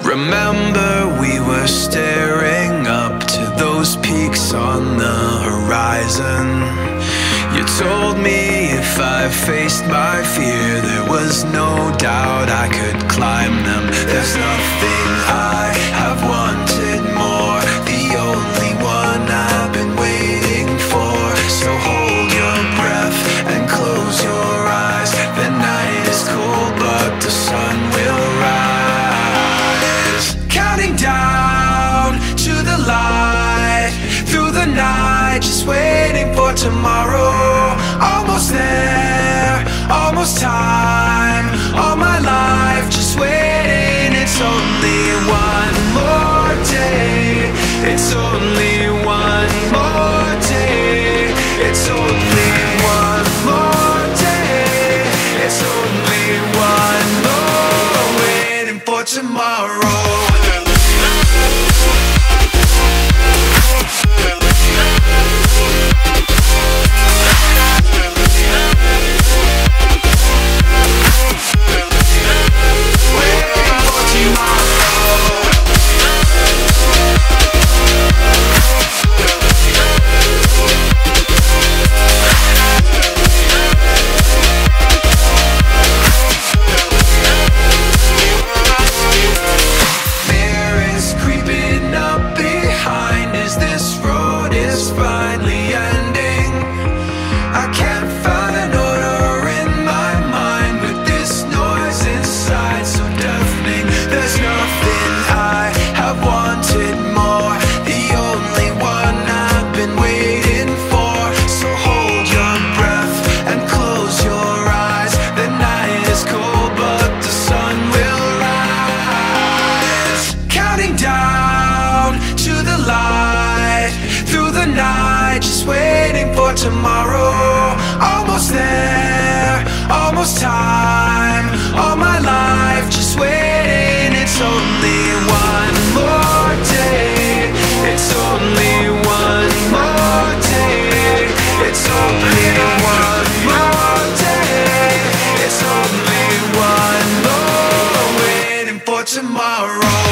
Remember we were staring up to those peaks on the horizon. You told me if I faced my fear, there was no doubt I could climb them. There's nothing I have wanted more, the only one I've been waiting for. So hold your breath and close your eyes. The night is cold but the sun will rise. Counting down to the light, through the night, just waiting for tomorrow. Almost there, almost time. All my life just waiting. It's only one more day. It's only one more day. It's only one more day. It's only one more, waiting for tomorrow. Tomorrow, almost there, almost time. All my life just waiting. It's only one more day. It's only one more day. It's only one more day. It's only one more, waiting for tomorrow.